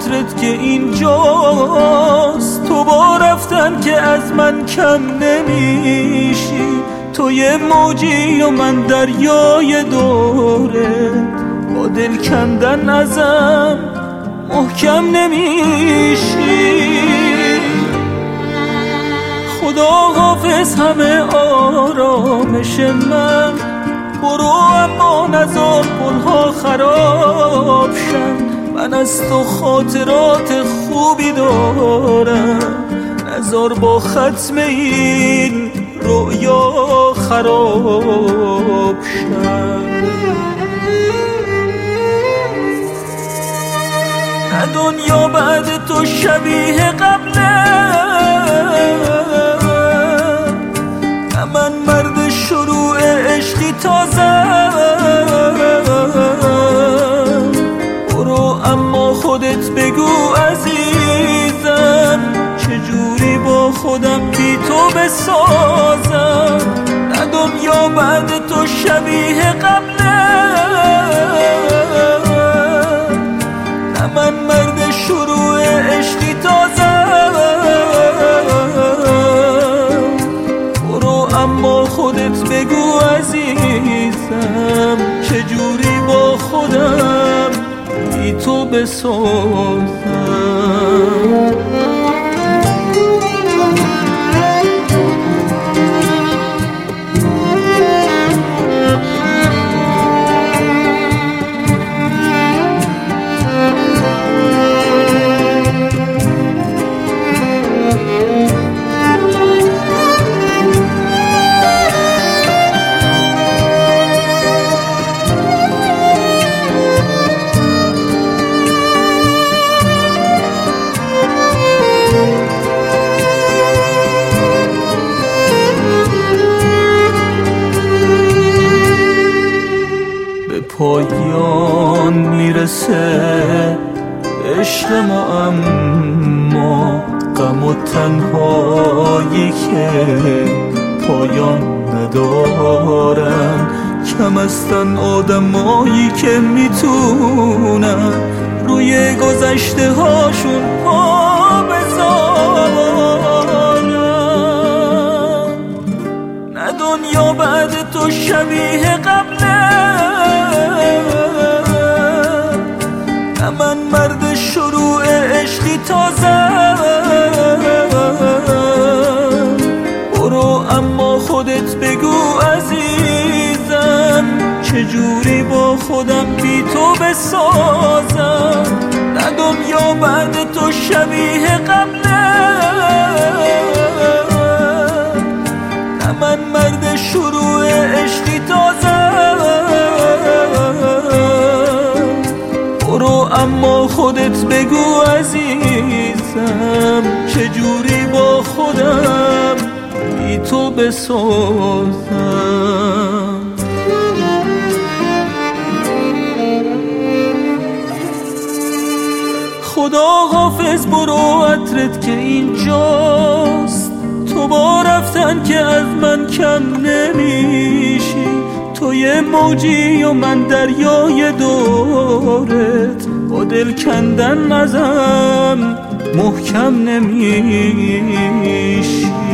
عطرت که اینجاست، تو با رفتن که از من کم نمیشی، تو یه موجی و من دریای دورت، با دل کندن ازم محکم نمیشی. خدا حافظ همه آرامش من، برو اما نذار پلها خراب شن، من از تو خاطرات خوبی دارم، نذار با ختم این رویا خراب شن. نه دنیا بعد تو شبیه قبله، نه من مرد شروع عشقی تازه، برو اما خودت بگو عزیزم، چجوری با خودم بی تو بسازم. نه دنیا بعد تو شبیه قبله، نه من مرد شروع عشقی تازه، برو اما خودت بگو عزیزم، چجوری با خودم بی تو بسازم. پایان میرسه عشق ما، اما غم و تنهایی که پایان ندارن، کم هستن آدمایی که میتونن روی گذشته هاشون پا بذارن. نه دنیا بعد تو شبیه قبله، نه من مرد شروع عشقی تازه، برو اما خودت بگو عزیزم، چجوری با خودم بی تو بسازم. نه دنیا بعد تو شبیه قبله، نه من مرد شروع عشقی تازه، برو اما خودت بگو عزیزم، چجوری با خودم بی تو بسازم. خدا حافظ برو عطرت که اینجاست، تو با رفتن که از من کم نمیشی، تو یه موجی و من دریای دورت، با دل کندن ازم محکم نمیشی.